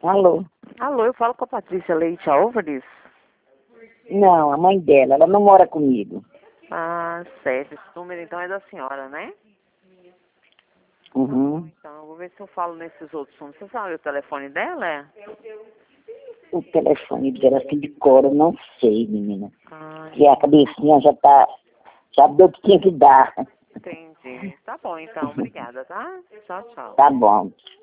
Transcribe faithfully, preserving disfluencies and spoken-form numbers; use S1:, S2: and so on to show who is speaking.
S1: Alô?
S2: Alô, eu falo com a Patrícia Leite Álvares?
S1: Não, a mãe dela, ela não mora comigo.
S2: Ah, certo. Esse número então é da senhora, né?
S1: Uhum.
S2: Então, eu vou ver se eu falo nesses outros números. Você sabe o telefone dela, é?
S1: O telefone dela, assim, de cor, eu não sei, menina.
S2: Ah,
S1: Que a cabecinha já tá, já deu o que tinha que dar.
S2: entendi. Tá bom, então. Obrigada, tá? Tchau, tchau.
S1: Tá bom.